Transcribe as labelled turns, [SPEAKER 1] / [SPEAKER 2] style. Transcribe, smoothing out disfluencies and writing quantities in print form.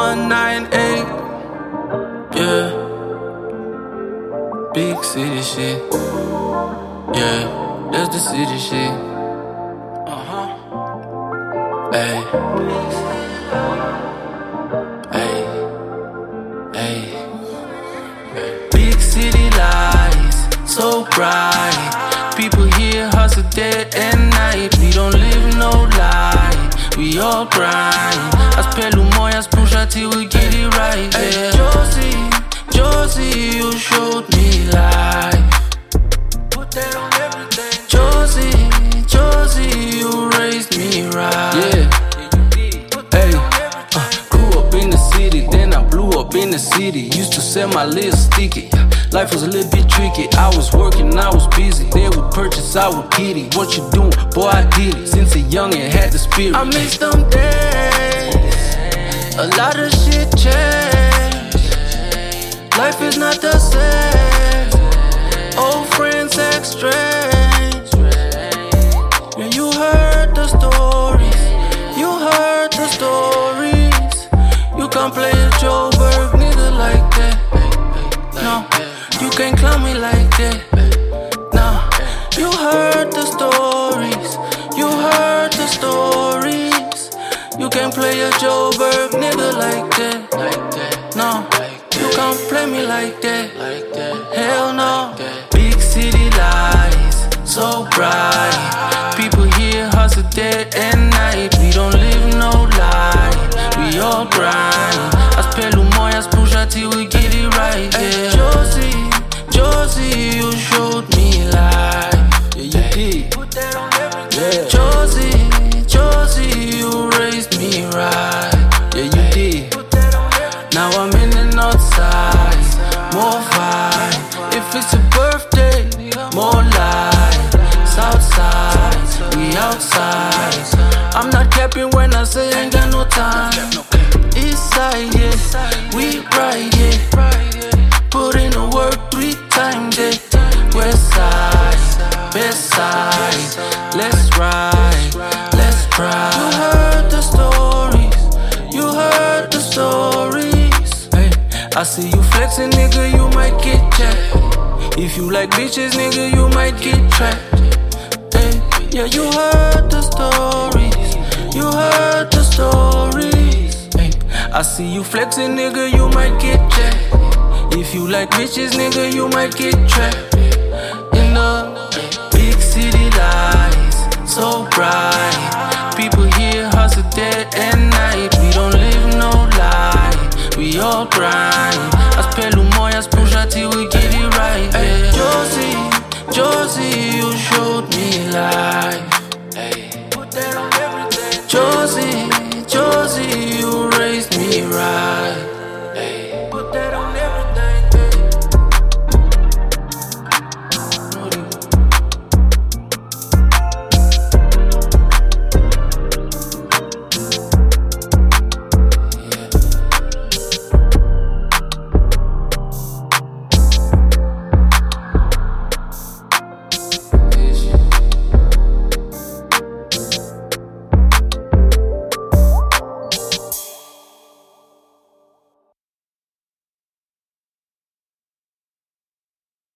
[SPEAKER 1] 198. Yeah. Big city shit. Yeah, that's the city shit. Hey. Hey. Hey. Big city lights, so bright. People here hustle day and night. We don't live no lie, we all grind. I spell Lumoyas, push till we get it right. Yeah. Josie, you showed me life. Put that on everything. Josie, you raised me right. Yeah. Hey, grew up in the city, then I blew up in the city. Used to sell my little sticky. Life was a little bit tricky. I was working, I was busy. They would purchase, I would get it. What you doing? Boy, I did it. Since a youngin' had the spirit. I miss them days. A lot of shit changed. Life is not the same. Old friends act strange. Yeah, you heard the stories. You heard the stories. You can't play a Joburg nigga like that. No, you can't clown me like that. No, you heard the stories. You heard the stories. You can't play a Joburg nigga like that. No, you can't play me like that. Hell no. Big city lights, so bright. People here hustle day and night. We don't live no lie, we all grind. I spell Lumoyas, push till we get it right. Yeah. Josie, you showed me life. Yeah, you did. Yeah. Josie, you raised me right. Yeah, you did. Now I'm in the north side, more vibe. If it's a birthday, more life. South side, we outside. I'm not capping when I say ain't got no time. East side, yeah, we right, yeah. Put in the work 3 times, yeah. West side, best side. Let's ride, let's try. You heard the stories, you heard the stories. Hey, I see you flexing, nigga, you might get jacked. If you like bitches, nigga, you might get trapped. Hey, yeah, you heard the stories, you heard the stories. Hey, I see you flexing, nigga, you might get jacked. If you like bitches, nigga, you might get trapped. In the big city lights, so bright. People here hustle day and night. We don't live no lie, we all grind. I spell Lumoyas, push till we get it right. Yeah. Josie, you showed me life.